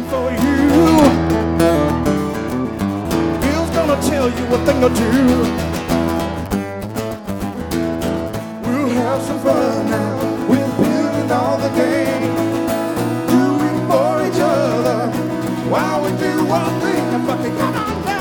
for you. Bill's gonna tell you a thing or two. We'll have some fun now with Bill and all the gang, doing for each other while we do our thing. Fucking come on,